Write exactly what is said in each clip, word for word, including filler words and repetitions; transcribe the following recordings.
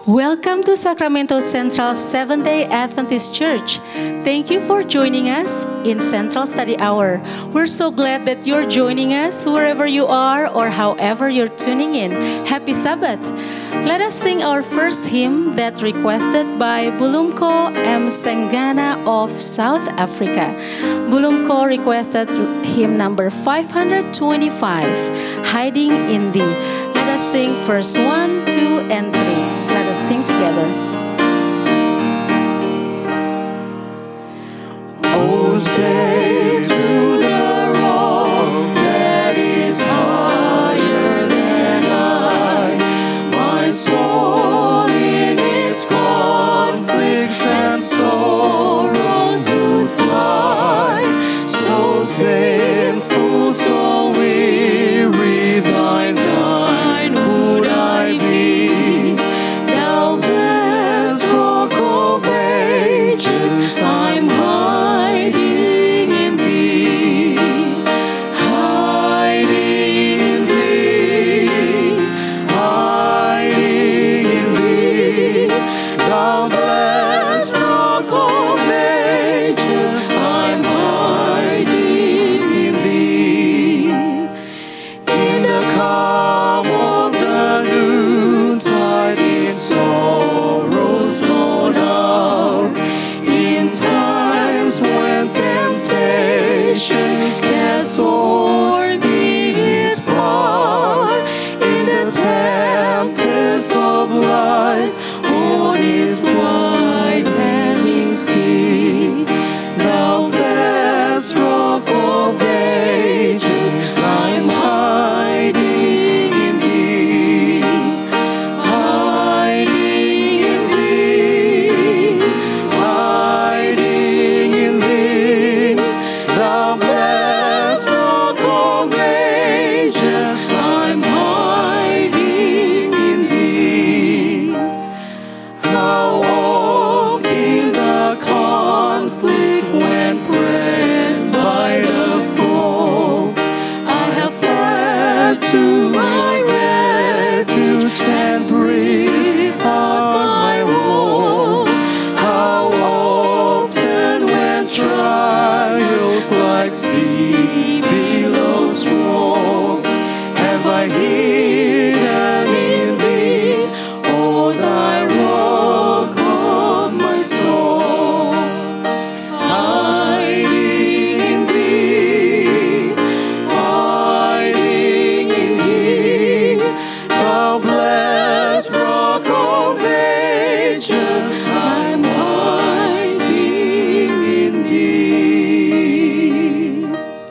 Welcome to Sacramento Central Seventh-day Adventist Church. Thank you for joining us in Central Study Hour. We're so glad that you're joining us wherever you are or however you're tuning in. Happy Sabbath! Let us sing our first hymn that requested by Bulumko M. Sengana of South Africa. Bulumko requested hymn number five twenty-five, Hiding in Thee. Let us sing verse one, two, and three. Let us sing together. Oh, save to the rock that is higher than I, my soul in its conflicts and sorrows do fly, so sinful, so weary, thine, thine would I be. Thou blessed rock of ages, I'm hiding in thee, hiding in thee, hiding in thee. Thou blessed rock of ages, I'm hiding in thee. In the calm of the noontide, in sorrow's lone hour, in times when temptations cast o'er me its power, in the tempest of life, on its wide heaving sea, thou blessed rock of ages, I'm hiding in thee, hiding in thee, hiding in thee. Thou blessed rock of ages, I'm hiding in thee. How oft in the conflict when pressed by the foe, I have fled to my refuge and breathed out my woe. How often when trials like sea billows roll, have I hidden in thee, O thy rock of my soul, hiding in thee, hiding in thee. Thou blessed rock of ages, I'm hiding in thee.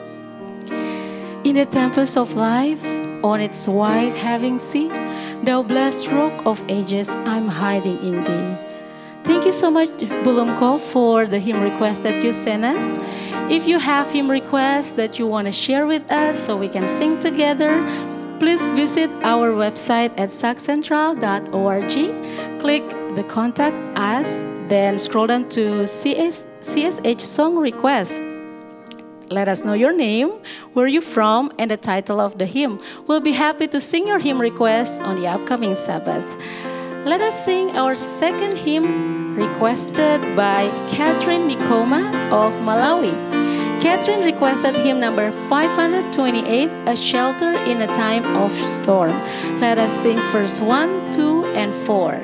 In the tempest of life, on its wide having sea, thou blessed rock of ages, I'm hiding in thee. Thank you so much, Bulumko, for the hymn request that you sent us. If you have hymn requests that you want to share with us so we can sing together, please visit our website at sac central dot org. Click the Contact Us, then scroll down to C S, C S H Song Request. Let us know your name, where you're from, and the title of the hymn. We'll be happy to sing your hymn request on the upcoming Sabbath. Let us sing our second hymn requested by Catherine Nikoma of Malawi. Catherine requested hymn number five twenty-eight, A Shelter in a Time of Storm. Let us sing verse one, two, and four.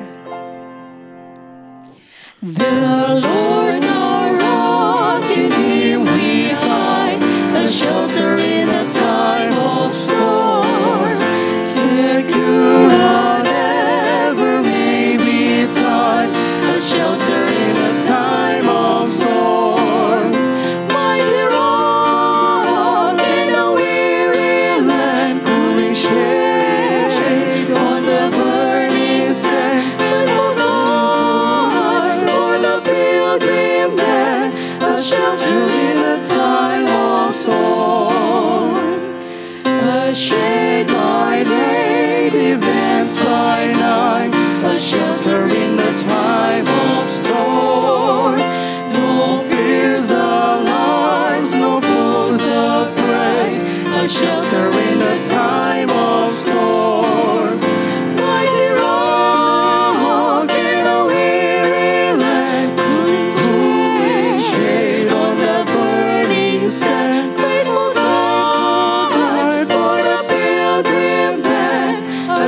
The Lord's our rock, in Him we hide, a shelter in the time of storm. Secure whatever may betide, a shelter in the time of storm. Mighty rock in a weary land, cooling shade on the burning sand. Faithful God, for the pilgrim man, a shelter in a time of storm. A shade by day, defense by night, a shelter in the time of storm. No fears, alarms, no foes afraid, a shelter in the time of storm. Mighty rock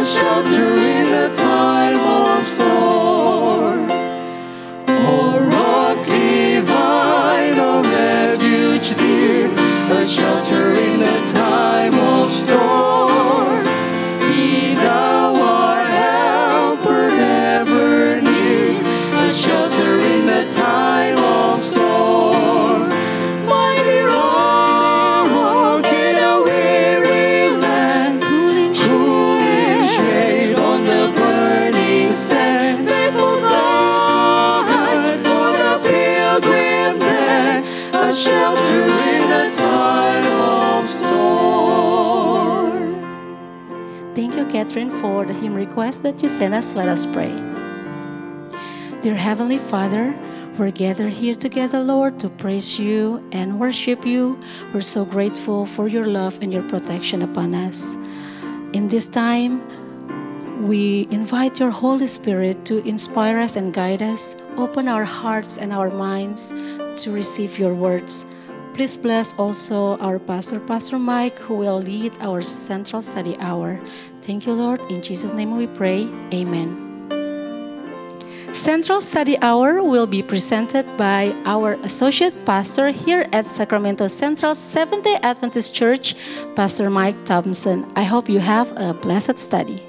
a shelter in the time of storm. O rock divine, a refuge dear, a shelter in the time of storm. Be thou our helper ever near, a shelter in the time of storm. Mighty rock in a weary land, cooling shade on the burning sand. Faithful God for the pilgrim band, a shelter in the time of storm. Thank you, Catherine, for the hymn request that you sent us. Let us pray. Dear Heavenly Father, we're gathered here together, Lord, to praise you and worship you. We're so grateful for your love and your protection upon us. In this time, we invite your Holy Spirit to inspire us and guide us. Open our hearts and our minds to receive your words. Please bless also our pastor, Pastor Mike, who will lead our Central Study Hour. Thank you, Lord. In Jesus' name we pray. Amen. Central Study Hour will be presented by our Associate Pastor here at Sacramento Central Seventh-day Adventist Church, Pastor Mike Thompson. I hope you have a blessed study.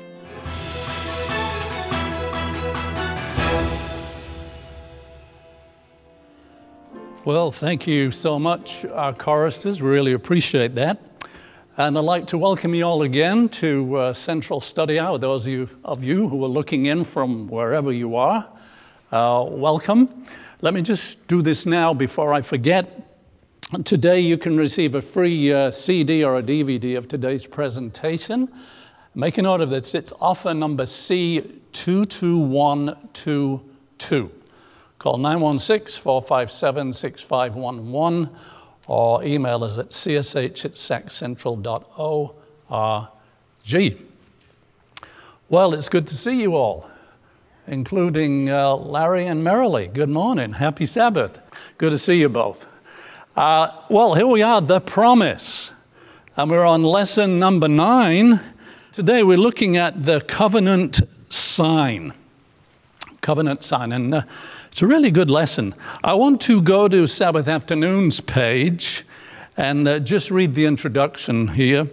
Well, thank you so much, our choristers. We really appreciate that. And I'd like to welcome you all again to uh, Central Study Hour. Those of you, of you who are looking in from wherever you are, uh, welcome. Let me just do this now before I forget. Today you can receive a free uh, C D or a D V D of today's presentation. Make a note of this. It's offer number C two two one two two. Call nine one six, four five seven, six five one one or email us at c s h at sac central dot org. Well, it's good to see you all, including uh, Larry and Merrily. Good morning. Happy Sabbath. Good to see you both. Uh, well, here we are, The Promise. And we're on lesson number nine. Today we're looking at the covenant sign. Covenant sign. And uh, it's a really good lesson. I want to go to Sabbath Afternoon's page and uh, just read the introduction here.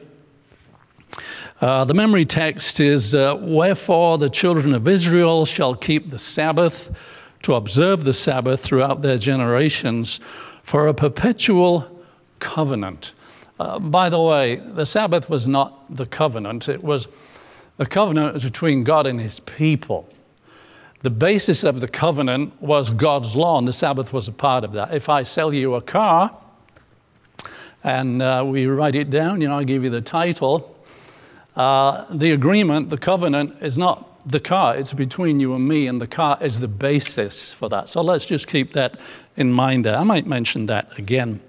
Uh, the memory text is, uh, Wherefore the children of Israel shall keep the Sabbath, to observe the Sabbath throughout their generations, for a perpetual covenant. Uh, by the way, the Sabbath was not the covenant. It was the covenant between God and his people. The basis of the covenant was God's law, and the Sabbath was a part of that. If I sell you a car, and uh, we write it down, you know, I give you the title, uh, the agreement, the covenant, is not the car. It's between you and me, and the car is the basis for that. So let's just keep that in mind there. I might mention that again.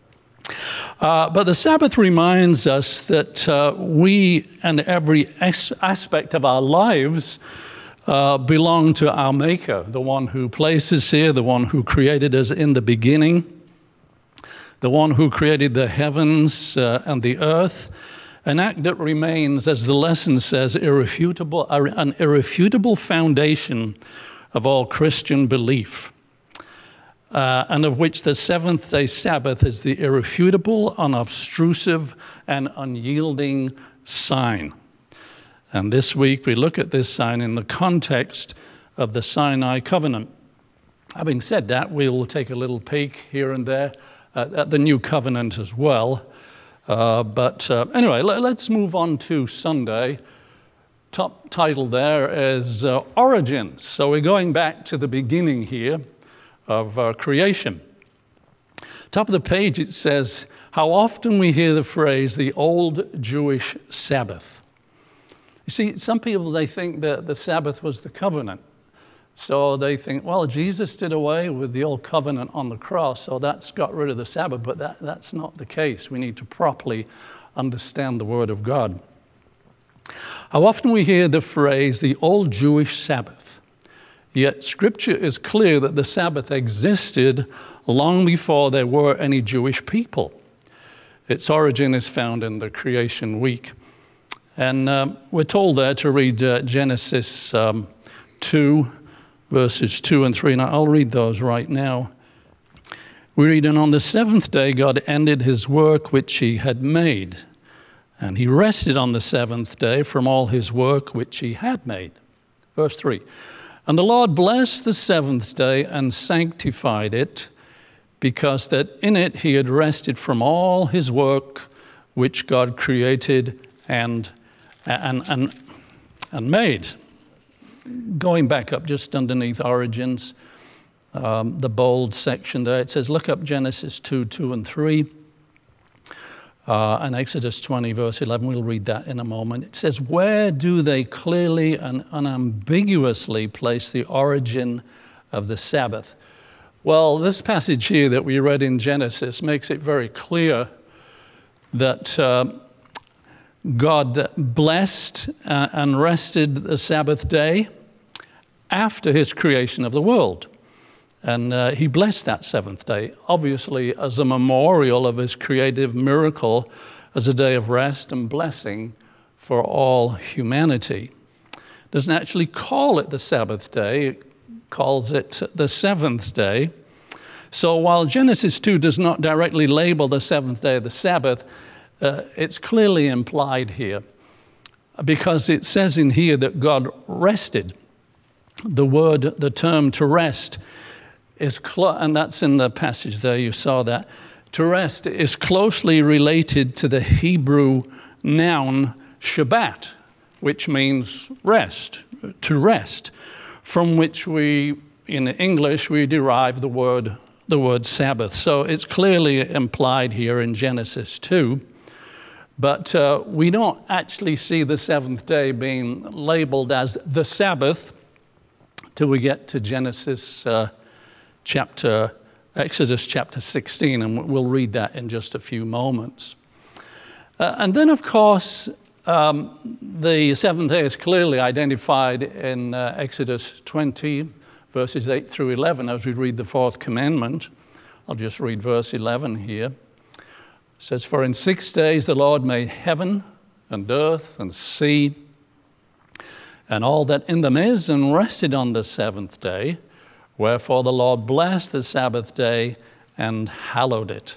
Uh, but the Sabbath reminds us that uh, we and every as- aspect of our lives Uh, belong to our Maker, the one who placed us here, the one who created us in the beginning, the one who created the heavens uh, and the earth, an act that remains, as the lesson says, irrefutable, an irrefutable foundation of all Christian belief, uh, and of which the seventh-day Sabbath is the irrefutable, unobtrusive, and unyielding sign. And this week we look at this sign in the context of the Sinai covenant. Having said that, we'll take a little peek here and there uh, at the new covenant as well. Uh, but uh, anyway, let, let's move on to Sunday. Top title there is uh, Origins. So we're going back to the beginning here of uh, creation. Top of the page it says, how often we hear the phrase, the old Jewish Sabbath. You see, some people, they think that the Sabbath was the covenant. So they think, well, Jesus did away with the old covenant on the cross, so that's got rid of the Sabbath. But that, that's not the case. We need to properly understand the Word of God. How often we hear the phrase, the old Jewish Sabbath. Yet Scripture is clear that the Sabbath existed long before there were any Jewish people. Its origin is found in the creation week. And um, we're told there to read uh, Genesis um, two, verses two and three. And I'll read those right now. We read, "And on the seventh day God ended his work which he had made. And he rested on the seventh day from all his work which he had made." Verse three. "And the Lord blessed the seventh day and sanctified it, because that in it he had rested from all his work which God created and and and, and made." Going back up just underneath Origins, um, the bold section there, it says, look up Genesis two, two and three. Uh, and Exodus twenty, verse eleven, we'll read that in a moment. It says, "Where do they clearly and unambiguously place the origin of the Sabbath?" Well, this passage here that we read in Genesis makes it very clear that uh, God blessed uh, and rested the Sabbath day after his creation of the world. And uh, he blessed that seventh day, obviously as a memorial of his creative miracle, as a day of rest and blessing for all humanity. Doesn't actually call it the Sabbath day, it calls it the seventh day. So while Genesis two does not directly label the seventh day of the Sabbath, uh, it's clearly implied here, because it says in here that God rested. The word, the term to rest, is clo- and that's in the passage there, you saw that. To rest is closely related to the Hebrew noun Shabbat, which means rest, to rest, from which we, in English, we derive the word, the word Sabbath. So it's clearly implied here in Genesis two, but uh, we don't actually see the seventh day being labeled as the Sabbath till we get to Genesis uh, chapter, Exodus chapter sixteen, and we'll read that in just a few moments. Uh, and then, of course, um, the seventh day is clearly identified in uh, Exodus twenty, verses eight through eleven, as we read the fourth commandment. I'll just read verse eleven here. It says, "For in six days the Lord made heaven and earth and sea and all that in them is, and rested on the seventh day. Wherefore the Lord blessed the Sabbath day and hallowed it."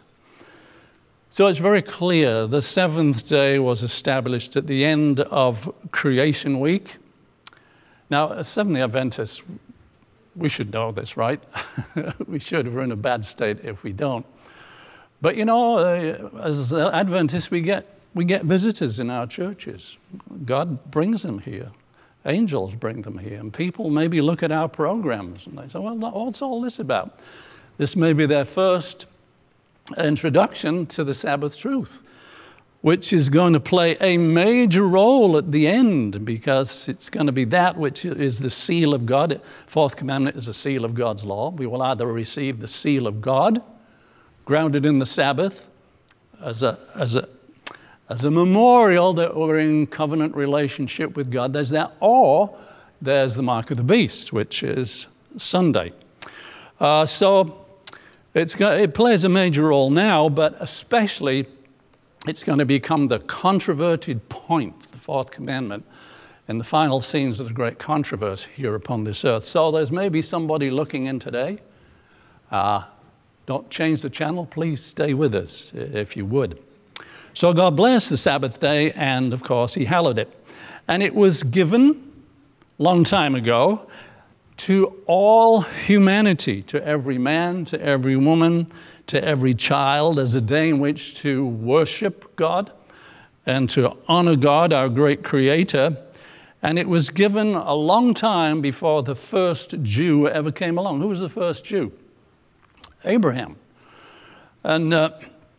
So it's very clear the seventh day was established at the end of creation week. Now, as Seventh-day Adventists, we should know this, right? We should. We're in a bad state if we don't. But you know, uh, as Adventists, we get we get visitors in our churches. God brings them here. Angels bring them here, and people maybe look at our programs and they say, well, what's all this about? This may be their first introduction to the Sabbath truth, which is going to play a major role at the end, because it's going to be that which is the seal of God. Fourth commandment is the seal of God's law. We will either receive the seal of God, grounded in the Sabbath, as a, as a As a memorial that we're in covenant relationship with God. There's that, or there's the mark of the beast, which is Sunday. Uh, so it's got, it plays a major role now, but especially it's going to become the controverted point, the fourth commandment, in the final scenes of the great controversy here upon this earth. So there's maybe somebody looking in today. Uh, don't change the channel. Please stay with us, if you would. So God blessed the Sabbath day, and of course he hallowed it. And it was given long time ago to all humanity, to every man, to every woman, to every child, as a day in which to worship God and to honor God, our great Creator. And it was given a long time before the first Jew ever came along. Who was the first Jew? Abraham. And uh,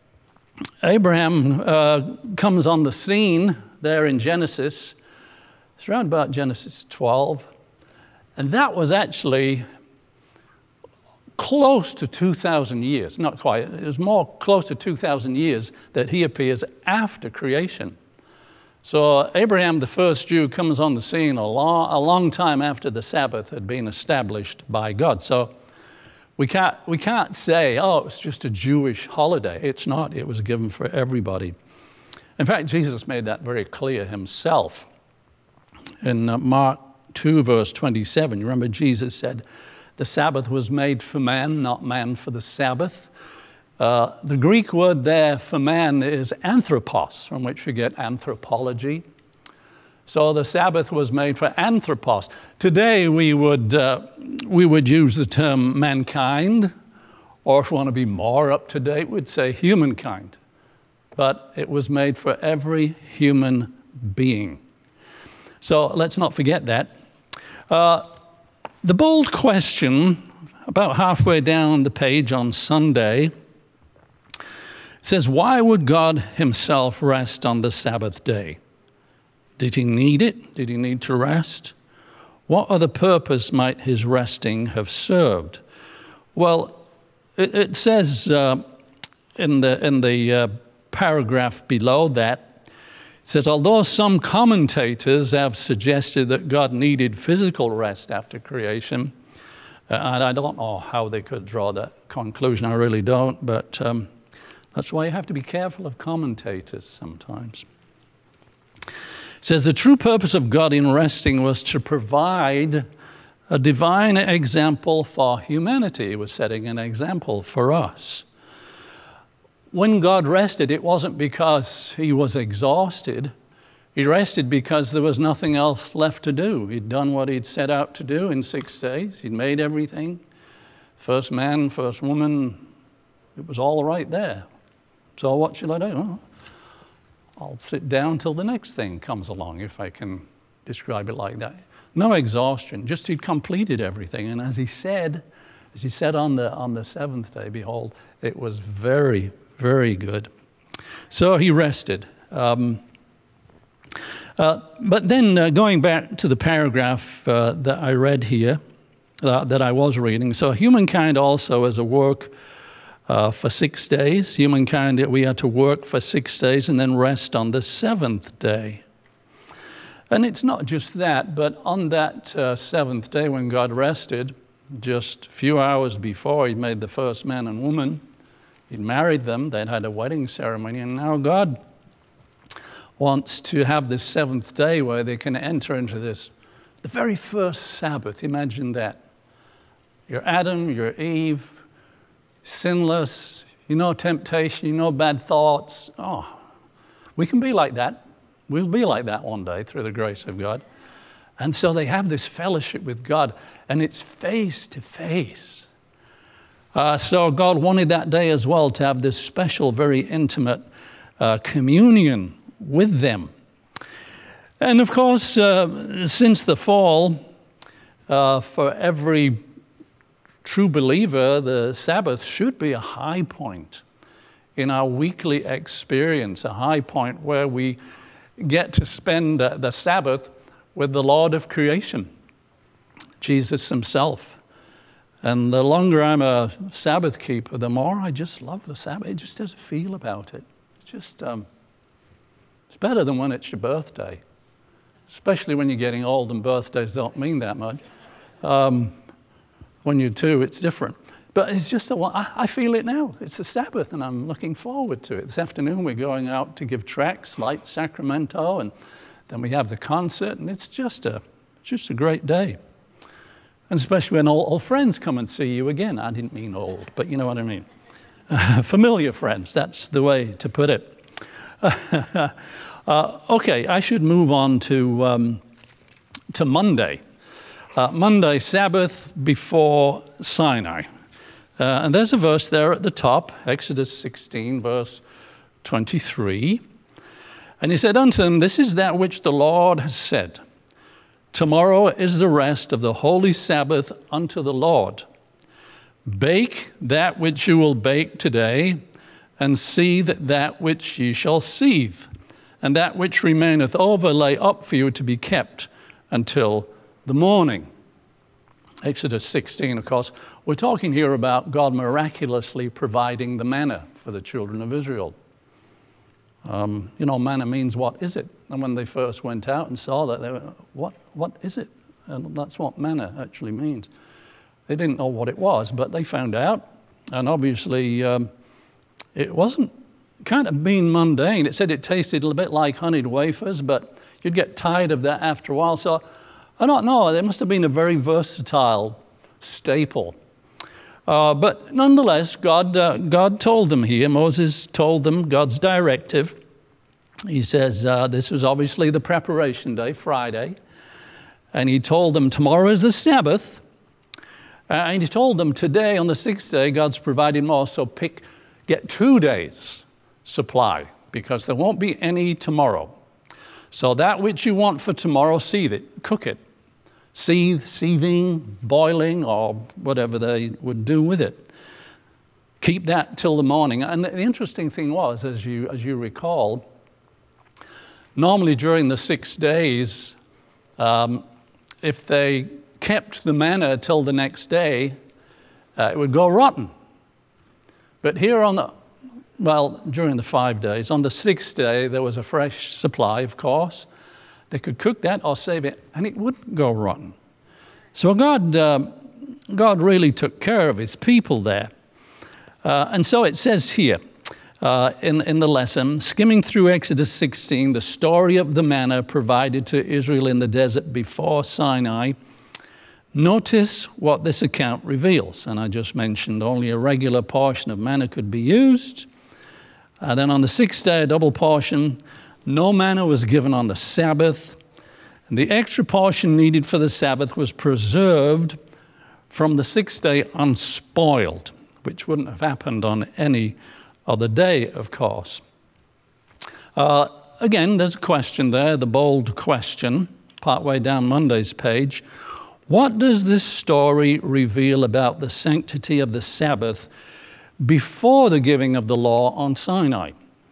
Abraham uh, comes on the scene there in Genesis. It's around about Genesis twelve. And that was actually close to two thousand years. Not quite. It was more close to two thousand years that he appears after creation. So Abraham, the first Jew, comes on the scene a long, a long time after the Sabbath had been established by God. So We can't, we can't say, oh, it's just a Jewish holiday. It's not. It was given for everybody. In fact, Jesus made that very clear himself. In uh, Mark two, verse twenty-seven, you remember Jesus said, the Sabbath was made for man, not man for the Sabbath. Uh, the Greek word there for man is anthropos, from which we get anthropology. So the Sabbath was made for anthropos. Today we would, uh, we would use the term mankind, or if we want to be more up to date, we'd say humankind. But it was made for every human being. So let's not forget that. Uh, the bold question, about halfway down the page on Sunday, says, why would God himself rest on the Sabbath day? Did he need it? Did he need to rest? What other purpose might his resting have served? Well, it, it says uh, in the, in the uh, paragraph below that, it says, although some commentators have suggested that God needed physical rest after creation, uh, and I don't know how they could draw that conclusion, I really don't, but um, that's why you have to be careful of commentators sometimes. It says, the true purpose of God in resting was to provide a divine example for humanity. He was setting an example for us. When God rested, it wasn't because he was exhausted. He rested because there was nothing else left to do. He'd done what he'd set out to do in six days. He'd made everything. First man, first woman, it was all right there. So what should I do? Well, I'll sit down till the next thing comes along, if I can describe it like that. No exhaustion, just he'd completed everything. And as he said, as he said on the, on the seventh day, behold, it was very, very good. So he rested. Um, uh, but then uh, going back to the paragraph uh, that I read here, uh, that I was reading, so humankind also as a work uh, for six days. Humankind, we are to work for six days and then rest on the seventh day. And it's not just that, but on that uh, seventh day when God rested, just a few hours before he made the first man and woman, he'd married them, they'd had a wedding ceremony, and now God wants to have this seventh day where they can enter into this, the very first Sabbath. Imagine that. You're Adam, you're Eve, sinless, you know temptation, you know bad thoughts. Oh, we can be like that. We'll be like that one day through the grace of God. And so they have this fellowship with God, and it's face to face. Uh, so God wanted that day as well to have this special, very intimate uh, communion with them. And of course, uh, since the fall, uh, for every true believer, the Sabbath should be a high point in our weekly experience, a high point where we get to spend uh, the Sabbath with the Lord of creation, Jesus himself. And the longer I'm a Sabbath keeper, the more I just love the Sabbath. It just has a feel about it. It's just, um, it's better than when it's your birthday, especially when you're getting old and birthdays don't mean that much. Um, when you're two, it's different. But it's just, a, I, I feel it now. It's the Sabbath, and I'm looking forward to it. This afternoon, we're going out to give tracts, like Sacramento, and then we have the concert, and it's just a, just a great day. And especially when all old friends come and see you again. I didn't mean old, but you know what I mean. Uh, familiar friends, that's the way to put it. uh, okay, I should move on to, um, to Monday. Uh, Monday, Sabbath before Sinai. Uh, and there's a verse there at the top, Exodus sixteen, verse twenty-three. And he said unto them, this is that which the Lord has said. Tomorrow is the rest of the holy Sabbath unto the Lord. Bake that which you will bake today, and seethe that which ye shall seethe, and that which remaineth over lay up for you to be kept until the morning. Exodus sixteen, of course, we're talking here about God miraculously providing the manna for the children of Israel. Um, you know, manna means what is it? And when they first went out and saw that, they were, what, what is it? And that's what manna actually means. They didn't know what it was, but they found out. And obviously, um, it wasn't kind of been mundane. It said it tasted a little bit like honeyed wafers, but you'd get tired of that after a while. So I don't know, it must have been a very versatile staple. Uh, but nonetheless, God, uh, God told them here, Moses told them God's directive. He says uh, this was obviously the preparation day, Friday. And he told them tomorrow is the Sabbath. Uh, and he told them today on the sixth day, God's provided more, so pick, get two days supply because there won't be any tomorrow. So that which you want for tomorrow, seethe it, cook it. Seethe, seething, boiling, or whatever they would do with it. Keep that till the morning. And the interesting thing was, as you, as you recall, normally during the six days, um, if they kept the manna till the next day, uh, it would go rotten. But here on the, well, during the five days, on the sixth day, there was a fresh supply, of course. They could cook that or save it, and it wouldn't go rotten. So God, uh, God really took care of his people there. Uh, and so it says here uh, in, in the lesson, skimming through Exodus sixteen, the story of the manna provided to Israel in the desert before Sinai, notice what this account reveals. And I just mentioned only a regular portion of manna could be used. And then on the sixth day, a double portion. No manna was given on the Sabbath, and the extra portion needed for the Sabbath was preserved from the sixth day unspoiled, which wouldn't have happened on any other day, of course. Uh, again, there's a question there, the bold question, partway down Monday's page. What does this story reveal about the sanctity of the Sabbath before the giving of the law on Sinai?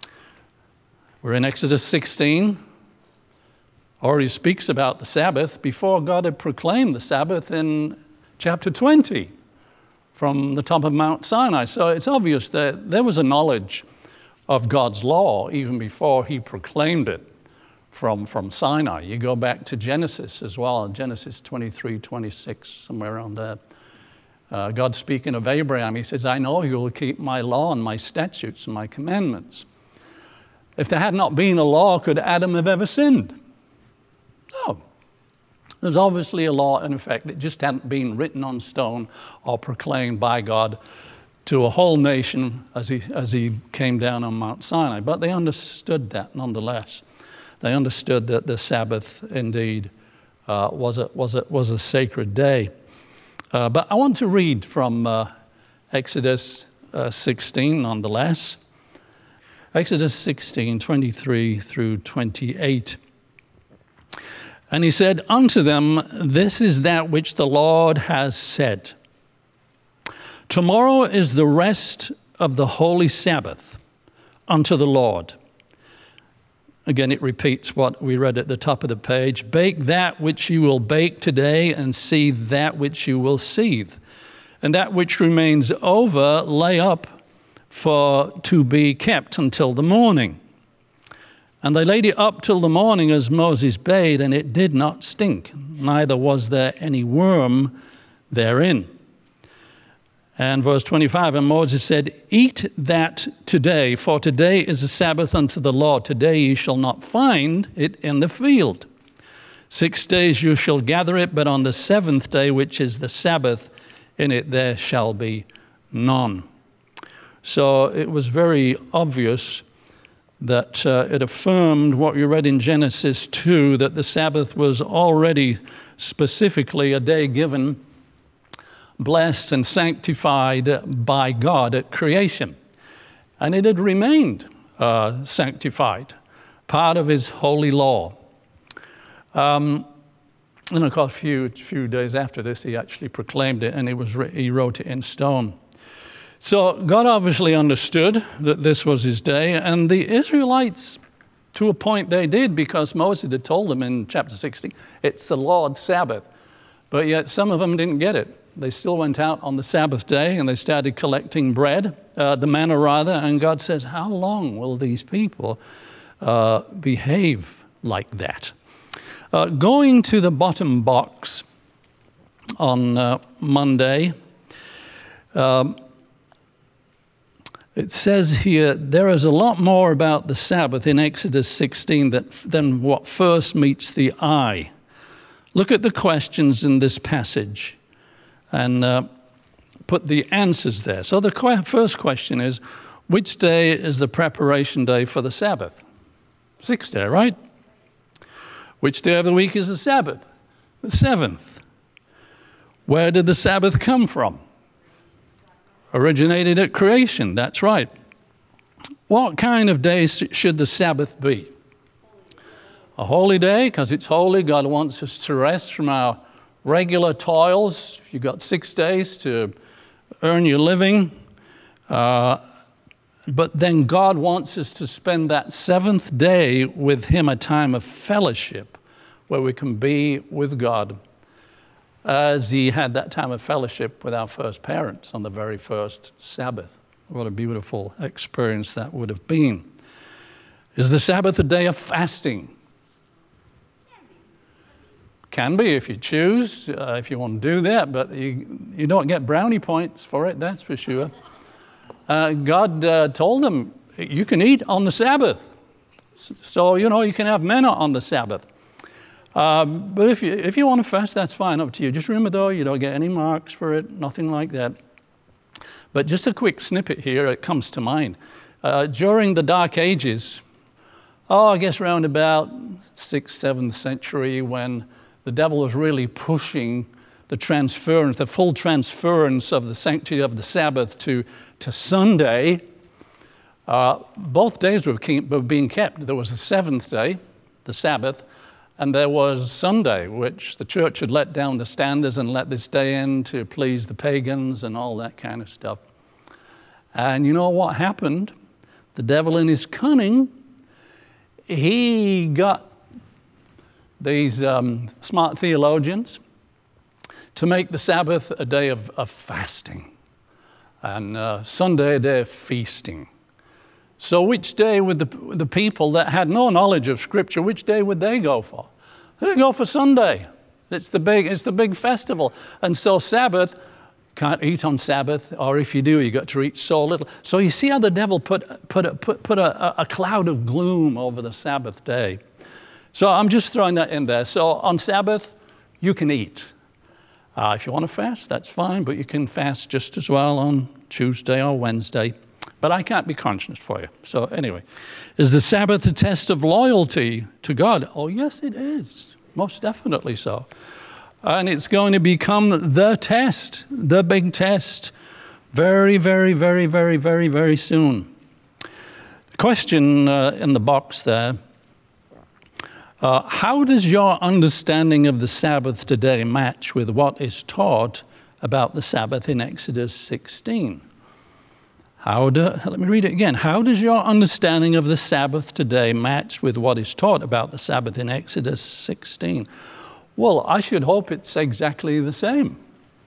We're in Exodus sixteen, already speaks about the Sabbath before God had proclaimed the Sabbath in chapter twenty from the top of Mount Sinai. So it's obvious that there was a knowledge of God's law even before he proclaimed it from, from Sinai. You go back to Genesis as well, Genesis twenty-three, twenty-six, somewhere around there. Uh, God speaking of Abraham, he says, I know you will keep my law and my statutes and my commandments. If there had not been a law, could Adam have ever sinned? No. There's obviously a law in effect that just hadn't been written on stone or proclaimed by God to a whole nation as he, as he came down on Mount Sinai. But they understood that nonetheless. They understood that the Sabbath indeed uh, was, a, was, a, was a sacred day. Uh, but I want to read from uh, Exodus uh, sixteen nonetheless. Exodus sixteen, twenty-three through twenty-eight. And he said unto them, this is that which the Lord has said. Tomorrow is the rest of the holy Sabbath unto the Lord. Again, it repeats what we read at the top of the page. Bake that which you will bake today, and seethe that which you will seethe. And that which remains over, lay up for to be kept until the morning. And they laid it up till the morning as Moses bade, and it did not stink, neither was there any worm therein. And verse twenty-five, and Moses said, eat that today, for today is a Sabbath unto the Lord. Today ye shall not find it in the field. Six days you shall gather it, but on the seventh day, which is the Sabbath, in it there shall be none. So it was very obvious that uh, it affirmed what we read in Genesis two, that the Sabbath was already specifically a day given, blessed and sanctified by God at creation. And it had remained uh, sanctified, part of his holy law. Um, and of course, a few, few days after this, he actually proclaimed it, and it was he wrote it in stone. So God obviously understood that this was his day, and the Israelites, to a point they did, because Moses had told them in chapter sixteen, it's the Lord's Sabbath. But yet some of them didn't get it. They still went out on the Sabbath day, and they started collecting bread, uh, the manna rather, and God says, how long will these people uh, behave like that? Uh, going to the bottom box on uh, Monday, um, It says here, there is a lot more about the Sabbath in Exodus sixteen that, than what first meets the eye. Look at the questions in this passage and uh, put the answers there. So the qu- first question is, which day is the preparation day for the Sabbath? Sixth day, right? Which day of the week is the Sabbath? The seventh. Where did the Sabbath come from? Originated at creation, that's right. What kind of day should the Sabbath be? A holy day, because it's holy. God wants us to rest from our regular toils. You've got six days to earn your living. Uh, but then God wants us to spend that seventh day with Him, a time of fellowship, where we can be with God, as He had that time of fellowship with our first parents on the very first Sabbath. What a beautiful experience that would have been. Is the Sabbath a day of fasting? Can be if you choose, uh, if you want to do that, but you, you don't get brownie points for it, that's for sure. Uh, God uh, told them, you can eat on the Sabbath. So, you know, you can have manna on the Sabbath. Um, but if you, if you want to fast, that's fine, up to you. Just remember, though, you don't get any marks for it, nothing like that. But just a quick snippet here, it comes to mind. Uh, during the Dark Ages, oh, I guess around about sixth, seventh century, when the devil was really pushing the transference, the full transference of the sanctity of the Sabbath to, to Sunday, uh, both days were, keep, were being kept. There was the seventh day, the Sabbath, and there was Sunday, which the church had let down the standards and let this day in to please the pagans and all that kind of stuff. And you know what happened? The devil, in his cunning, he got these um, smart theologians to make the Sabbath a day of, of fasting and uh, Sunday a day of feasting. So which day would the, the people that had no knowledge of Scripture, which day would they go for? They go for Sunday. It's the big, it's the big festival. And so Sabbath, can't eat on Sabbath, or if you do, you got to eat so little. So you see how the devil put, put, a, put, put a, a cloud of gloom over the Sabbath day. So I'm just throwing that in there. So on Sabbath, you can eat. Uh, if you want to fast, that's fine, but you can fast just as well on Tuesday or Wednesday. But I can't be conscious for you. So anyway, is the Sabbath a test of loyalty to God? Oh, yes, it is. Most definitely so. And it's going to become the test, the big test, very, very, very, very, very, very soon. The question uh, in the box there, uh, how does your understanding of the Sabbath today match with what is taught about the Sabbath in Exodus sixteen? How do, let me read it again. How does your understanding of the Sabbath today match with what is taught about the Sabbath in Exodus sixteen? Well, I should hope it's exactly the same.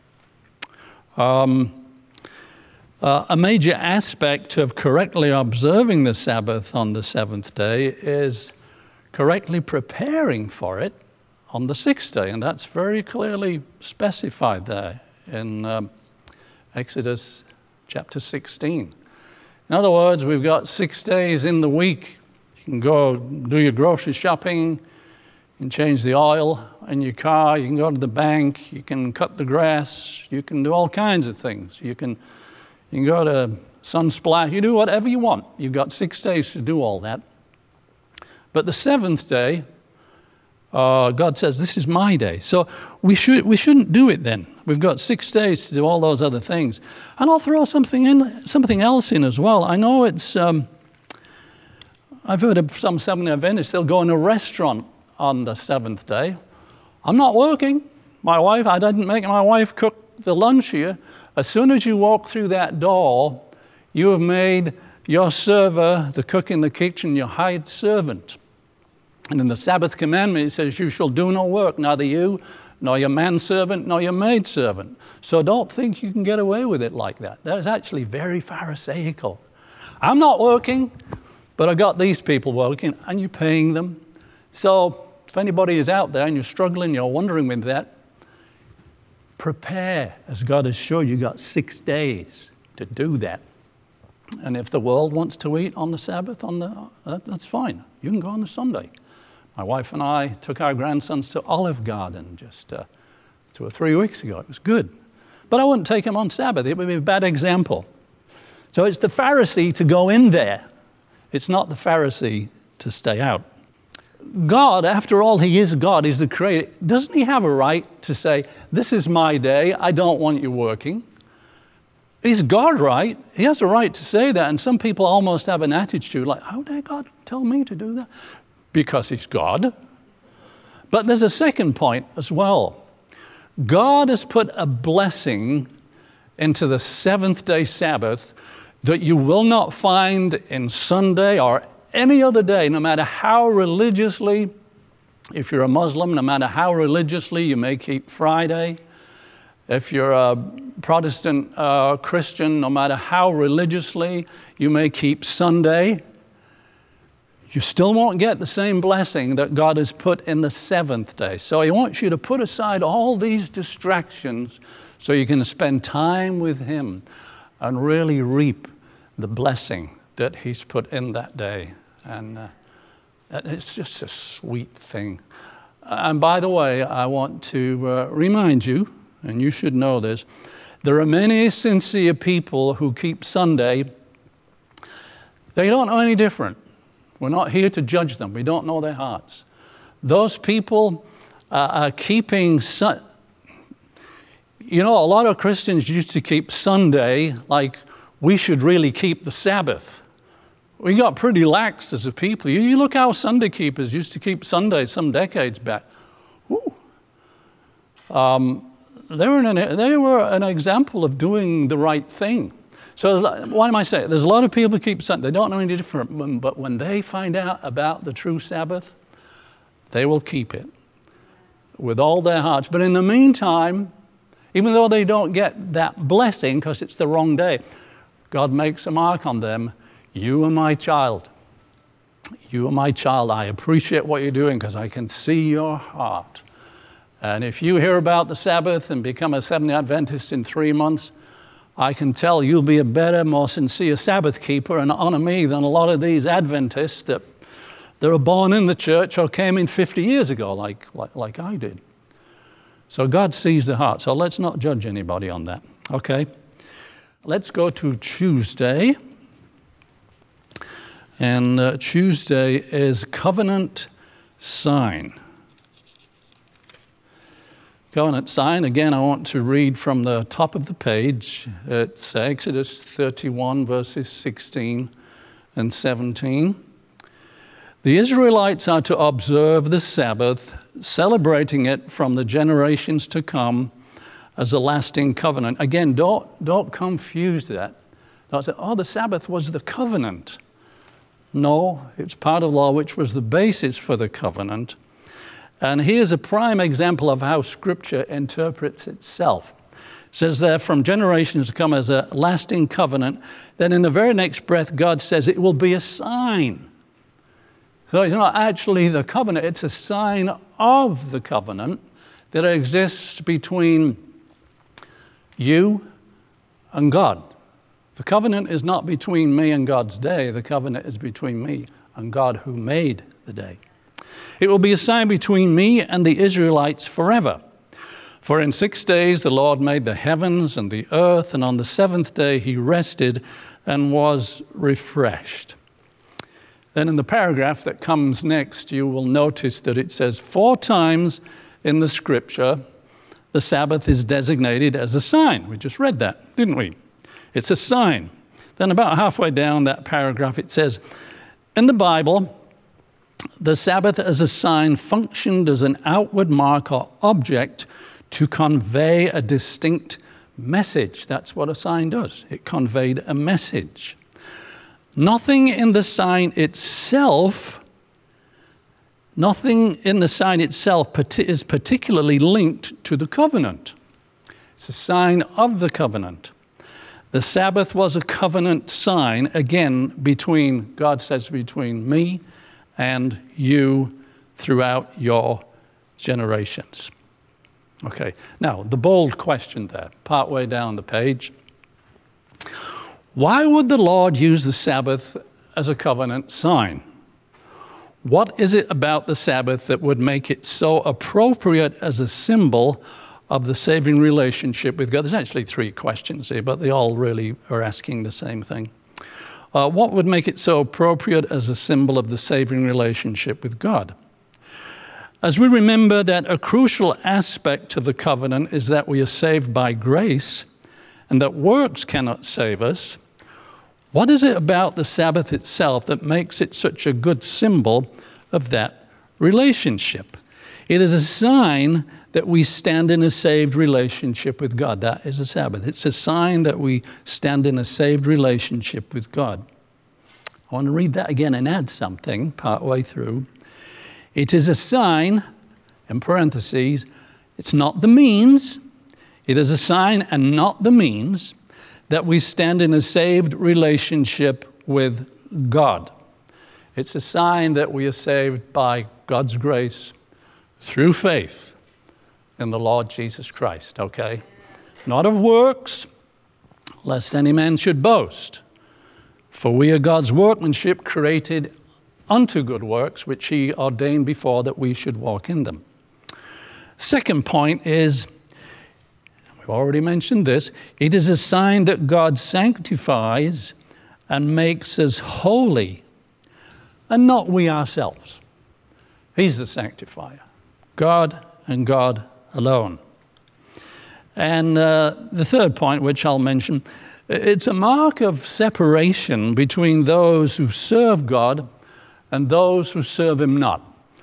Um, uh, a major aspect of correctly observing the Sabbath on the seventh day is correctly preparing for it on the sixth day, and that's very clearly specified there in um, Exodus chapter sixteen. In other words, we've got six days in the week. You can go do your grocery shopping, you can change the oil in your car, you can go to the bank, you can cut the grass, you can do all kinds of things. You can, you can go to Sunsplash, you do whatever you want. You've got six days to do all that. But the seventh day, uh, God says, this is my day. So we, should, we shouldn't do it then. We've got six days to do all those other things. And I'll throw something in, something else in as well. I know it's, um, I've heard of some Seventh-day Adventists, they'll go in a restaurant on the seventh day. I'm not working. My wife, I didn't make my wife cook the lunch here. As soon as you walk through that door, you have made your server, the cook in the kitchen, your hired servant. And in the Sabbath commandment, it says, you shall do no work, neither you, nor your manservant, nor your maidservant. So don't think you can get away with it like that. That is actually very Pharisaical. I'm not working, but I got these people working, and you're paying them. So if anybody is out there and you're struggling, you're wondering with that, prepare, as God has showed you, you've got six days to do that. And if the world wants to eat on the Sabbath, on the uh, that's fine. You can go on a Sunday. My wife and I took our grandsons to Olive Garden just uh, two or three weeks ago. It was good. But I wouldn't take them on Sabbath. It would be a bad example. So it's the Pharisee to go in there. It's not the Pharisee to stay out. God, after all, he is God. He's the creator. Doesn't he have a right to say, this is my day. I don't want you working? He's God, right? He has a right to say that. And some people almost have an attitude like, how dare God tell me to do that? Because he's God. But there's a second point as well. God has put a blessing into the seventh day Sabbath that you will not find in Sunday or any other day, no matter how religiously, if you're a Muslim, no matter how religiously you may keep Friday. If you're a Protestant uh, Christian, no matter how religiously you may keep Sunday, you still won't get the same blessing that God has put in the seventh day. So he wants you to put aside all these distractions so you can spend time with him and really reap the blessing that he's put in that day. And uh, it's just a sweet thing. And by the way, I want to uh, remind you, and you should know this, there are many sincere people who keep Sunday. They don't know any different. We're not here to judge them. We don't know their hearts. Those people uh, are keeping, su- you know, a lot of Christians used to keep Sunday like we should really keep the Sabbath. We got pretty lax as a people. You, you look how Sunday keepers used to keep Sunday some decades back. Ooh. Um, they were an, they were an example of doing the right thing. So why am I saying? There's a lot of people who keep Sunday. They don't know any different, but when they find out about the true Sabbath, they will keep it with all their hearts. But in the meantime, even though they don't get that blessing because it's the wrong day, God makes a mark on them. You are my child. You are my child. I appreciate what you're doing because I can see your heart. And if you hear about the Sabbath and become a Seventh-day Adventist in three months, I can tell you'll be a better, more sincere Sabbath keeper and honor me than a lot of these Adventists that, that were born in the church or came in fifty years ago like, like, like I did. So God sees the heart. So let's not judge anybody on that. Okay? Let's go to Tuesday. And uh, Tuesday is covenant sign. Covenant sign, again, I want to read from the top of the page. It's Exodus thirty-one, verses sixteen and seventeen. The Israelites are to observe the Sabbath, celebrating it from the generations to come as a lasting covenant. Again, don't, don't confuse that. Don't say, oh, the Sabbath was the covenant. No, it's part of law which was the basis for the covenant. And here's a prime example of how Scripture interprets itself. It says there, from generations to come as a lasting covenant. Then in the very next breath, God says it will be a sign. So it's not actually the covenant, it's a sign of the covenant that exists between you and God. The covenant is not between me and God's day. The covenant is between me and God who made the day. It will be a sign between me and the Israelites forever. For in six days the Lord made the heavens and the earth, and on the seventh day he rested and was refreshed. Then in the paragraph that comes next, you will notice that it says four times in the Scripture, the Sabbath is designated as a sign. We just read that, didn't we? It's a sign. Then about halfway down that paragraph, it says, in the Bible, the Sabbath as a sign functioned as an outward mark or object to convey a distinct message. That's what a sign does. It conveyed a message. Nothing in the sign itself, nothing in the sign itself is particularly linked to the covenant. It's a sign of the covenant. The Sabbath was a covenant sign, again, between, God says, between me and you throughout your generations. Okay, now the bold question there, partway down the page. Why would the Lord use the Sabbath as a covenant sign? What is it about the Sabbath that would make it so appropriate as a symbol of the saving relationship with God? There's actually three questions here, but they all really are asking the same thing. Uh, what would make it so appropriate as a symbol of the saving relationship with God? As we remember that a crucial aspect of the covenant is that we are saved by grace and that works cannot save us, what is it about the Sabbath itself that makes it such a good symbol of that relationship? It is a sign that we stand in a saved relationship with God. That is a Sabbath. It's a sign that we stand in a saved relationship with God. I want to read that again and add something partway through. It is a sign, in parentheses, it's not the means, it is a sign and not the means that we stand in a saved relationship with God. It's a sign that we are saved by God's grace through faith in the Lord Jesus Christ, okay? Not of works, lest any man should boast. For we are God's workmanship, created unto good works, which he ordained before that we should walk in them. Second point is, we've already mentioned this, it is a sign that God sanctifies and makes us holy, and not we ourselves. He's the sanctifier, God and God alone. And uh, the third point, which I'll mention, it's a mark of separation between those who serve God and those who serve him not.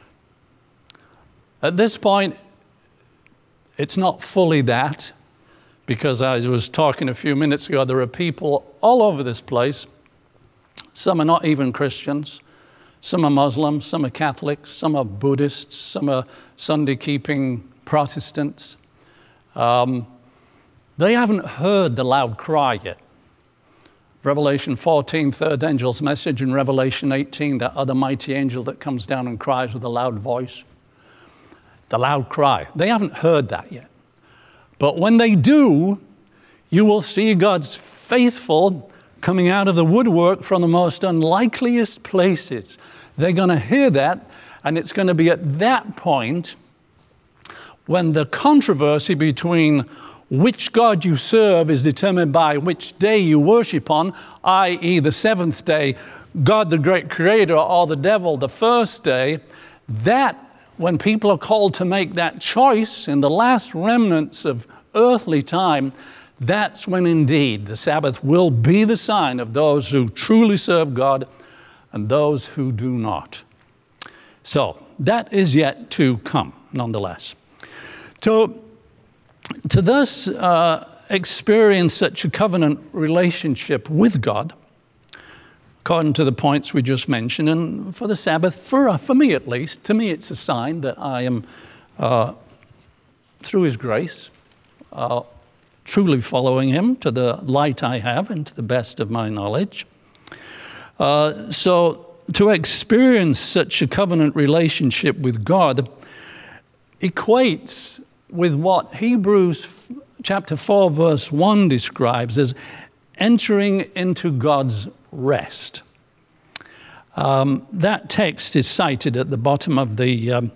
At this point, it's not fully that, because I was talking a few minutes ago, there are people all over this place. Some are not even Christians. Some are Muslims, some are Catholics, some are Buddhists, some are Sunday-keeping Protestants. Um, they haven't heard the loud cry yet. Revelation fourteen, third angel's message, and Revelation eighteen, that other mighty angel that comes down and cries with a loud voice. The loud cry. They haven't heard that yet. But when they do, you will see God's faithful coming out of the woodwork from the most unlikeliest places. They're going to hear that, and it's going to be at that point when the controversy between which God you serve is determined by which day you worship on, that is the seventh day, God the great creator, or the devil the first day. That, when people are called to make that choice in the last remnants of earthly time, that's when indeed the Sabbath will be the sign of those who truly serve God and those who do not. So that is yet to come, nonetheless. To, to thus uh, experience such a covenant relationship with God, according to the points we just mentioned, and for the Sabbath, for, for me at least, to me it's a sign that I am, uh, through his grace, uh, truly following him to the light I have and to the best of my knowledge. Uh, so to experience such a covenant relationship with God equates with what Hebrews chapter four verse one describes as entering into God's rest. Um, that text is cited at the bottom of the um,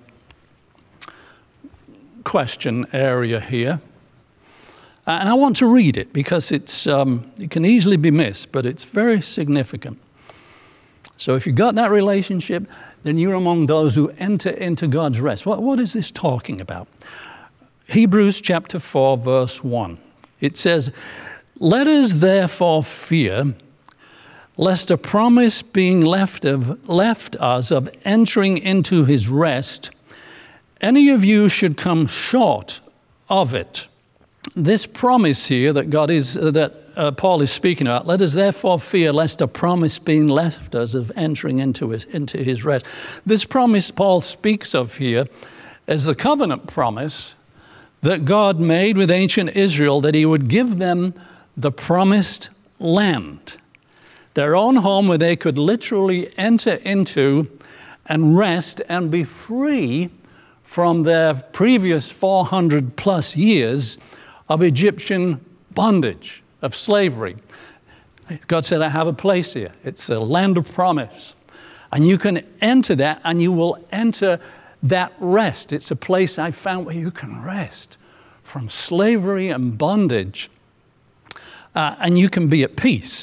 question area here. And I want to read it because it's, um, it can easily be missed, but it's very significant. So if you've got that relationship, then you're among those who enter into God's rest. What, what is this talking about? Hebrews chapter four, verse one. It says, "Let us therefore fear, lest a promise being left of left us of entering into his rest, any of you should come short of it." This promise here that God is, uh, that uh, Paul is speaking about, let us therefore fear lest a promise being left us of entering into his, into his rest. This promise Paul speaks of here is the covenant promise that God made with ancient Israel, that he would give them the promised land, their own home where they could literally enter into and rest and be free from their previous four hundred plus years of Egyptian bondage, of slavery. God said, I have a place here. It's a land of promise. And you can enter that, and you will enter that rest. It's a place I found where you can rest from slavery and bondage, uh, and you can be at peace.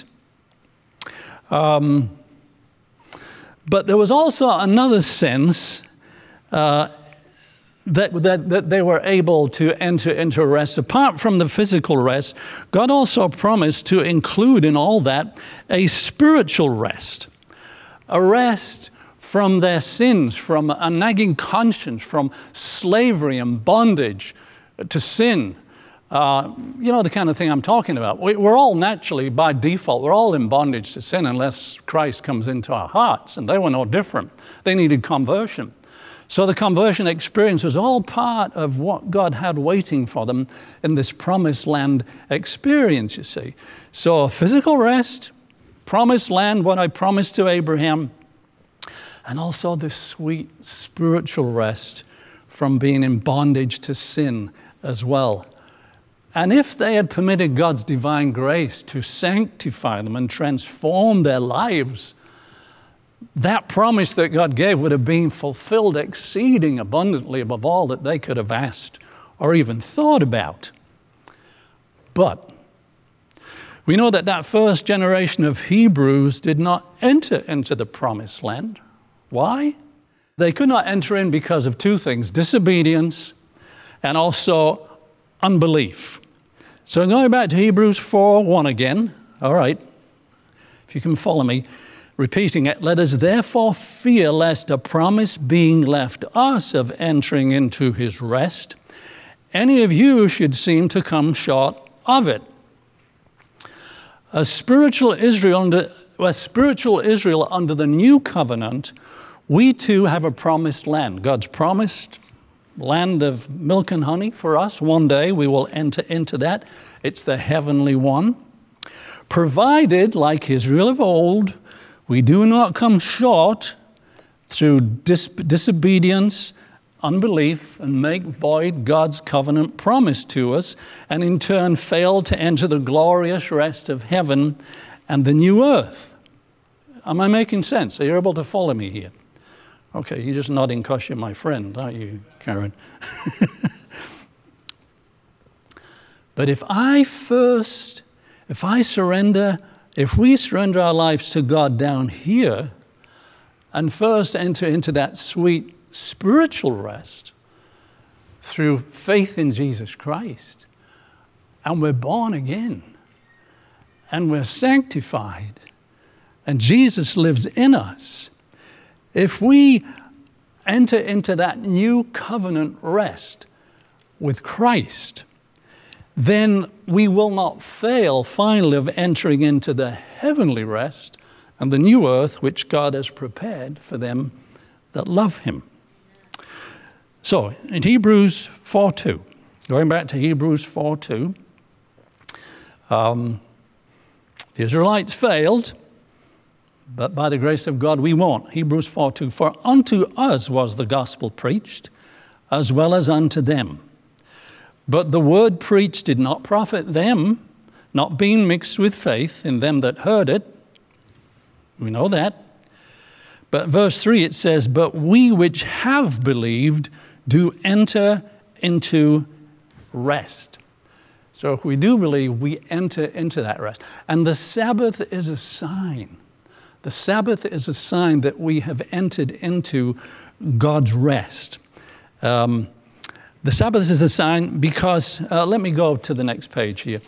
Um, but there was also another sense uh, that, that, that they were able to enter into rest. Apart from the physical rest, God also promised to include in all that a spiritual rest. A rest from their sins, from a nagging conscience, from slavery and bondage to sin. Uh, you know the kind of thing I'm talking about. We, we're all naturally, by default, we're all in bondage to sin unless Christ comes into our hearts, and they were no different. They needed conversion. So the conversion experience was all part of what God had waiting for them in this promised land experience, you see. So physical rest, promised land, what I promised to Abraham, and also this sweet spiritual rest from being in bondage to sin as well. And if they had permitted God's divine grace to sanctify them and transform their lives, that promise that God gave would have been fulfilled exceeding abundantly above all that they could have asked or even thought about. But we know that that first generation of Hebrews did not enter into the promised land. Why? They could not enter in because of two things, disobedience and also unbelief. So going back to Hebrews four one again, all right, if you can follow me, repeating it, let us therefore fear lest a promise being left us of entering into his rest, any of you should seem to come short of it. A spiritual Israel under, a spiritual Israel under the new covenant, we too have a promised land. God's promised land of milk and honey for us. One day we will enter into that. It's the heavenly one. Provided, like Israel of old, we do not come short through dis- disobedience, unbelief, and make void God's covenant promise to us, and in turn fail to enter the glorious rest of heaven and the new earth. Am I making sense? Are you able to follow me here? Okay, you're just nodding because you're my friend, aren't you, Karen? But if I first, if I surrender, if we surrender our lives to God down here and first enter into that sweet spiritual rest through faith in Jesus Christ, and we're born again, and we're sanctified, and Jesus lives in us, if we enter into that new covenant rest with Christ, then we will not fail finally of entering into the heavenly rest and the new earth which God has prepared for them that love him. So in Hebrews four two, going back to Hebrews four two, um, the Israelites failed, but by the grace of God we won't. Hebrews four two, for unto us was the gospel preached, as well as unto them. But the word preached did not profit them, not being mixed with faith in them that heard it. We know that. But verse three, it says, but we which have believed do enter into rest. So if we do believe, we enter into that rest. And the Sabbath is a sign. The Sabbath is a sign that we have entered into God's rest. Um, the Sabbath is a sign because, uh, let me go to the next page here.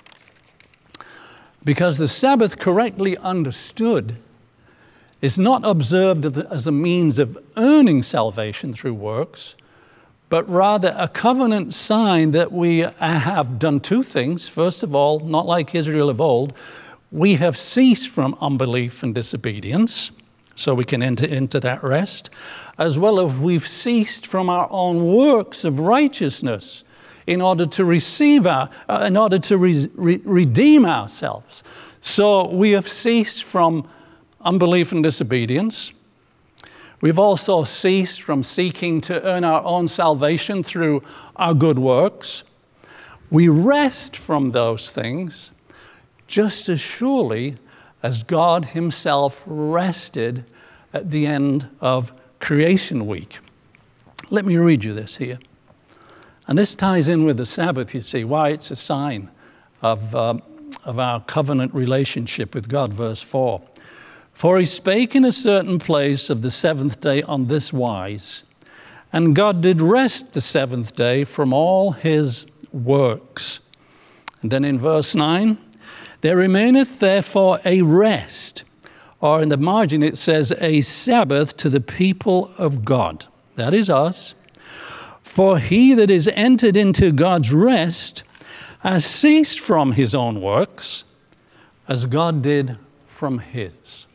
Because the Sabbath, correctly understood, is not observed as a means of earning salvation through works, but rather a covenant sign that we have done two things. First of all, not like Israel of old, we have ceased from unbelief and disobedience, so we can enter into that rest, as well as we've ceased from our own works of righteousness in order to receive our, uh, in order to re- re- redeem ourselves. So we have ceased from unbelief and disobedience. We've also ceased from seeking to earn our own salvation through our good works. We rest from those things just as surely as God himself rested at the end of creation week. Let me read you this here. And this ties in with the Sabbath, you see, why it's a sign of, uh, of our covenant relationship with God, verse four. For he spake in a certain place of the seventh day on this wise, and God did rest the seventh day from all his works. And then in verse nine, there remaineth therefore a rest, or in the margin it says a Sabbath to the people of God. That is us. For he that is entered into God's rest has ceased from his own works, as God did from his.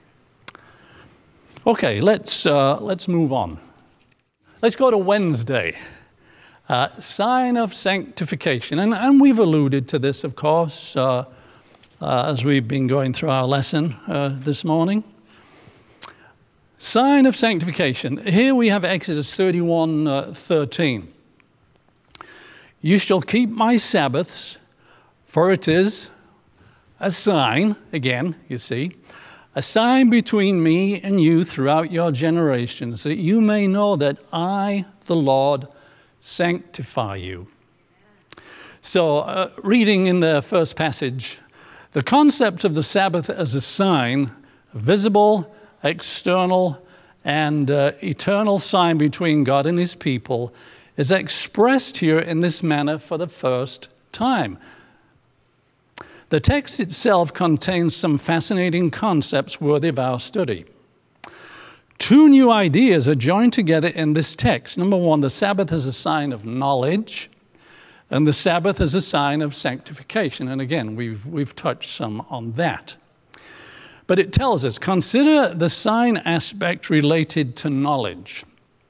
Okay, let's, uh, let's move on. Let's go to Wednesday. Uh, sign of sanctification. And, and we've alluded to this, of course, uh, uh, as we've been going through our lesson uh, this morning. Sign of sanctification. Here we have Exodus thirty-one, uh, thirteen. You shall keep my Sabbaths, for it is a sign, again, you see, a sign between me and you throughout your generations, that you may know that I, the Lord, sanctify you. So, uh, reading in the first passage, the concept of the Sabbath as a sign, visible, external, and uh, eternal sign between God and his people, is expressed here in this manner for the first time. The text itself contains some fascinating concepts worthy of our study. Two new ideas are joined together in this text. Number one, the Sabbath is a sign of knowledge, and the Sabbath is a sign of sanctification. And again, we've, we've touched some on that. But it tells us, consider the sign aspect related to knowledge.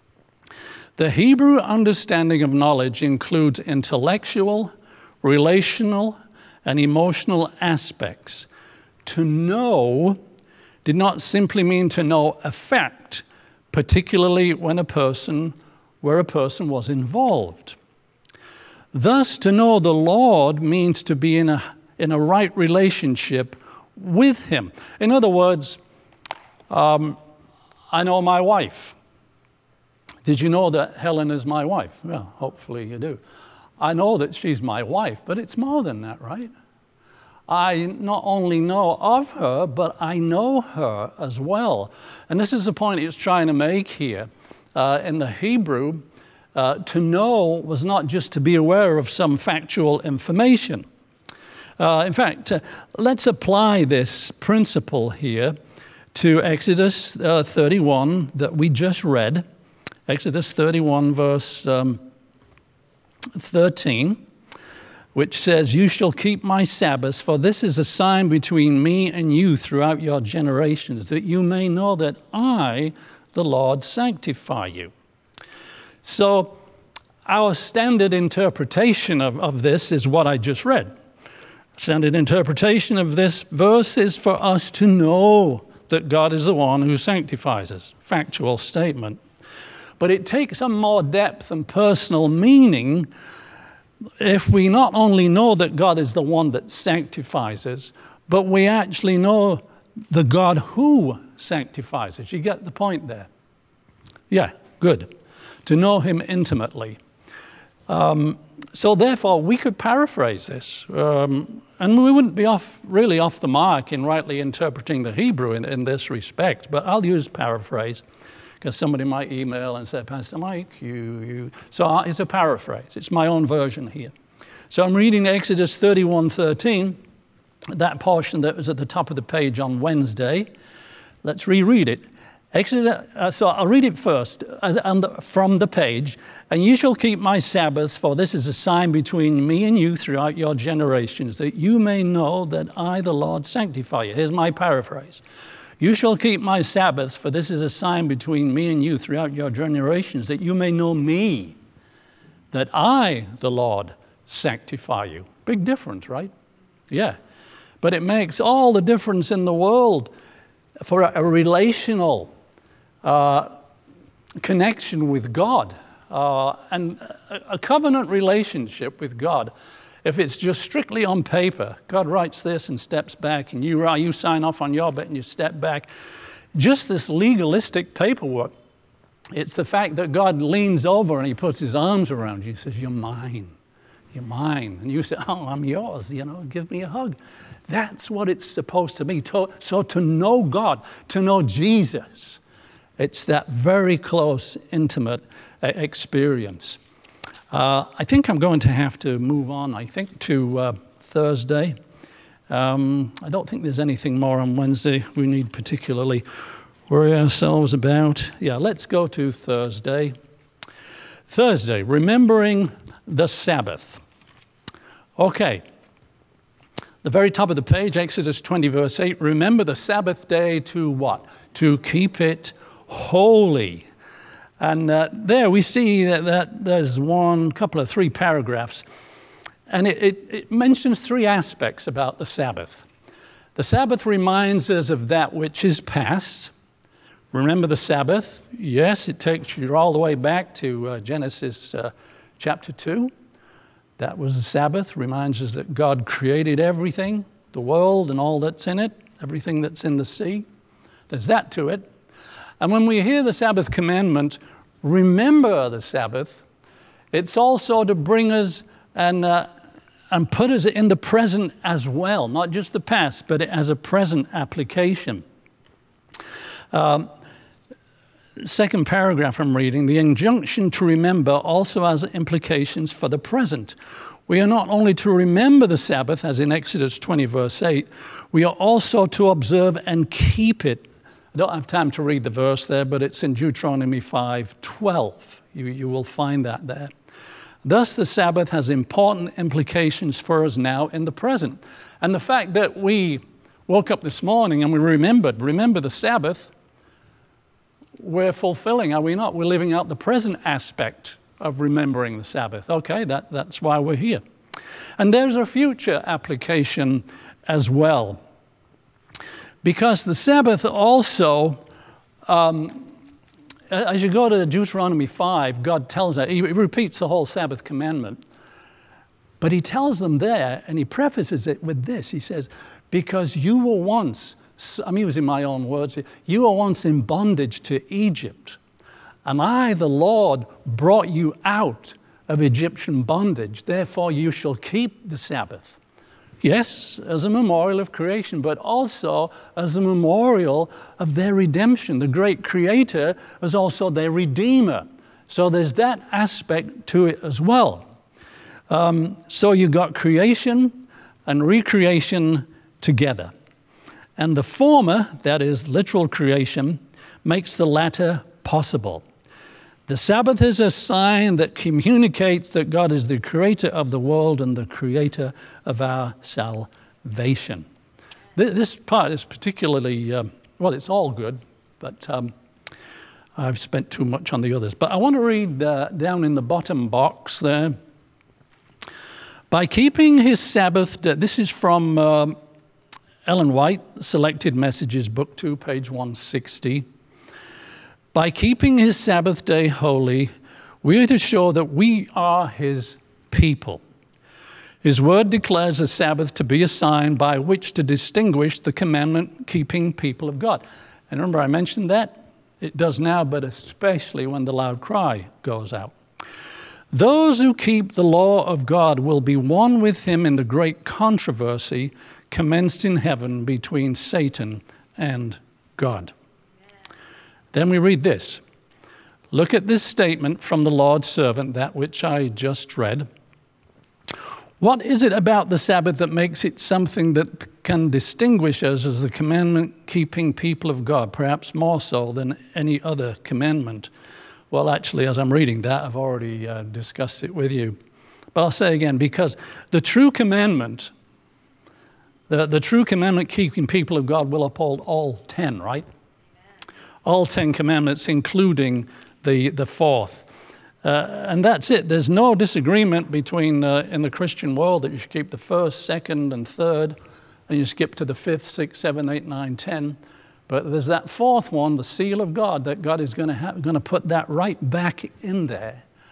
The Hebrew understanding of knowledge includes intellectual, relational, and emotional aspects. To know did not simply mean to know a fact, particularly when a person, where a person was involved. Thus, to know the Lord means to be in a, in a right relationship with him. In other words, um, I know my wife. Did you know that Helen is my wife? Well, hopefully you do. I know that she's my wife, but it's more than that, right? I not only know of her, but I know her as well. And this is the point he's trying to make here. Uh, in the Hebrew, uh, to know was not just to be aware of some factual information. Uh, in fact, uh, let's apply this principle here to Exodus uh, thirty-one that we just read. Exodus thirty-one, verse um, thirteen, which says, you shall keep my Sabbaths, for this is a sign between me and you throughout your generations, that you may know that I, the Lord, sanctify you. So our standard interpretation of, of this is what I just read. Standard interpretation of this verse is for us to know that God is the one who sanctifies us. Factual statement. But it takes a more depth and personal meaning if we not only know that God is the one that sanctifies us, but we actually know the God who sanctifies us. You get the point there? Yeah, good. To know him intimately. Um, so therefore, we could paraphrase this, um, and we wouldn't be off really off the mark in rightly interpreting the Hebrew in, in this respect, but I'll use paraphrase, because somebody might email and say, Pastor Mike, you, you. So it's a paraphrase. It's my own version here. So I'm reading Exodus thirty-one thirteen, that portion that was at the top of the page on Wednesday. Let's reread it. Exodus, uh, so I'll read it first as, and the, from the page. And you shall keep my Sabbaths, for this is a sign between me and you throughout your generations, that you may know that I, the Lord, sanctify you. Here's my paraphrase. You shall keep my Sabbaths, for this is a sign between me and you throughout your generations, that you may know me, that I, the Lord, sanctify you. Big difference, right? Yeah. But it makes all the difference in the world for a, a relational uh, connection with God. Uh, and a, a covenant relationship with God if it's just strictly on paper, God writes this and steps back, and you, you sign off on your bit and you step back, just this legalistic paperwork, it's the fact that God leans over and he puts his arms around you. He says, you're mine, you're mine. And you say, oh, I'm yours, you know, give me a hug. That's what it's supposed to be. So to know God, to know Jesus, it's that very close, intimate uh, experience. Uh, I think I'm going to have to move on, I think, to uh, Thursday. Um, I don't think there's anything more on Wednesday we need particularly worry ourselves about. Yeah, let's go to Thursday. Thursday, remembering the Sabbath. Okay. The very top of the page, Exodus twenty, verse eight, remember the Sabbath day to what? To keep it holy. And uh, there we see that, that there's one, couple of three paragraphs, and it, it, it mentions three aspects about the Sabbath. The Sabbath reminds us of that which is past. Remember the Sabbath? Yes, it takes you all the way back to uh, Genesis uh, chapter two. That was the Sabbath, reminds us that God created everything, the world and all that's in it, everything that's in the sea. There's that to it. And when we hear the Sabbath commandment, remember the Sabbath, it's also to bring us and, uh, and put us in the present as well, not just the past, but as a present application. Um, second paragraph I'm reading, the injunction to remember also has implications for the present. We are not only to remember the Sabbath, as in Exodus twenty, verse eight, we are also to observe and keep it. I don't have time to read the verse there, but it's in Deuteronomy five twelve. You, you will find that there. Thus, the Sabbath has important implications for us now in the present. And the fact that we woke up this morning and we remembered, remember the Sabbath, we're fulfilling, are we not? We're living out the present aspect of remembering the Sabbath. Okay, that, that's why we're here. And there's a future application as well. Because the Sabbath also, um, as you go to Deuteronomy five, God tells us, he repeats the whole Sabbath commandment. But he tells them there, and he prefaces it with this. He says, because you were once, I'm using my own words, you were once in bondage to Egypt, and I, the Lord, brought you out of Egyptian bondage. Therefore, you shall keep the Sabbath. Yes, as a memorial of creation, but also as a memorial of their redemption. The great Creator is also their Redeemer. So there's that aspect to it as well. Um, so you've got creation and recreation together. And the former, that is literal creation, makes the latter possible. The Sabbath is a sign that communicates that God is the creator of the world and the creator of our salvation. This part is particularly, um, well, it's all good, but um, I've spent too much on the others. But I want to read uh, down in the bottom box there. By keeping his Sabbath, this is from um, Ellen White, Selected Messages, Book two, page one sixty. By keeping his Sabbath day holy, we are to show that we are his people. His word declares the Sabbath to be a sign by which to distinguish the commandment-keeping people of God. And remember, I mentioned that? It does now, but especially when the loud cry goes out. Those who keep the law of God will be one with him in the great controversy commenced in heaven between Satan and God. Then we read this. Look at this statement from the Lord's servant, that which I just read. What is it about the Sabbath that makes it something that can distinguish us as the commandment-keeping people of God, perhaps more so than any other commandment? Well, actually, as I'm reading that, I've already uh, discussed it with you. But I'll say again, because the true commandment, the, the true commandment-keeping people of God will uphold all ten, right? All ten commandments, including the, the fourth. Uh, and that's it. There's no disagreement between, uh, in the Christian world, that you should keep the first, second, and third, and you skip to the fifth, sixth, seventh, eighth, nine, ten. But there's that fourth one, the seal of God, that God is going to have, going to put that right back in there.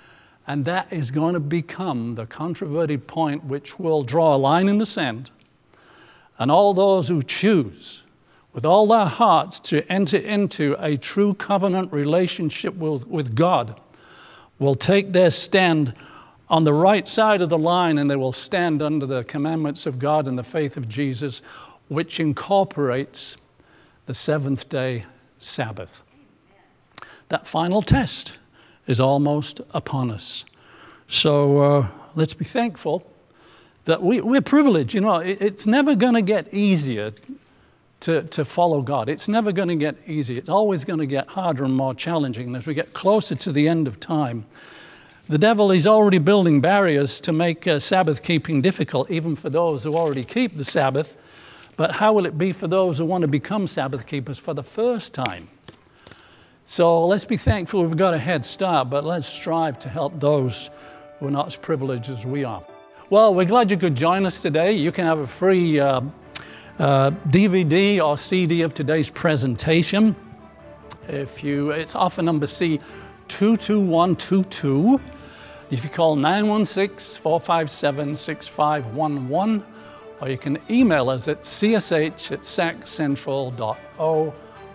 And that is going to become the controverted point which will draw a line in the sand. And all those who choose with all their hearts to enter into a true covenant relationship with, with God will take their stand on the right side of the line, and they will stand under the commandments of God and the faith of Jesus, which incorporates the seventh day Sabbath. That final test is almost upon us. So uh, let's be thankful that we, we're privileged. You know, it, it's never going to get easier to, to follow God. It's never going to get easy. It's always going to get harder and more challenging. And as we get closer to the end of time, the devil is already building barriers to make uh, Sabbath keeping difficult, even for those who already keep the Sabbath. But how will it be for those who want to become Sabbath keepers for the first time? So let's be thankful we've got a head start, but let's strive to help those who are not as privileged as we are. Well, we're glad you could join us today. You can have a free uh, uh, D V D or C D of today's presentation. If you, it's offer number C two two one two two. If you call nine one six, four five seven, six five one one, or you can email us at c s h at sac central dot org.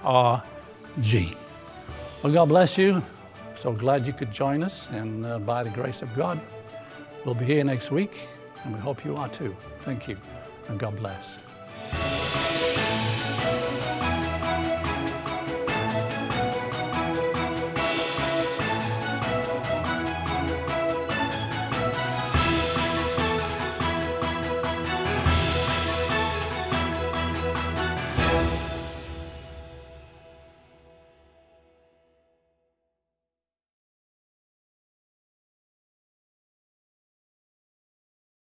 Well, God bless you. So glad you could join us, and uh, by the grace of God, we'll be here next week, and we hope you are too. Thank you, and God bless.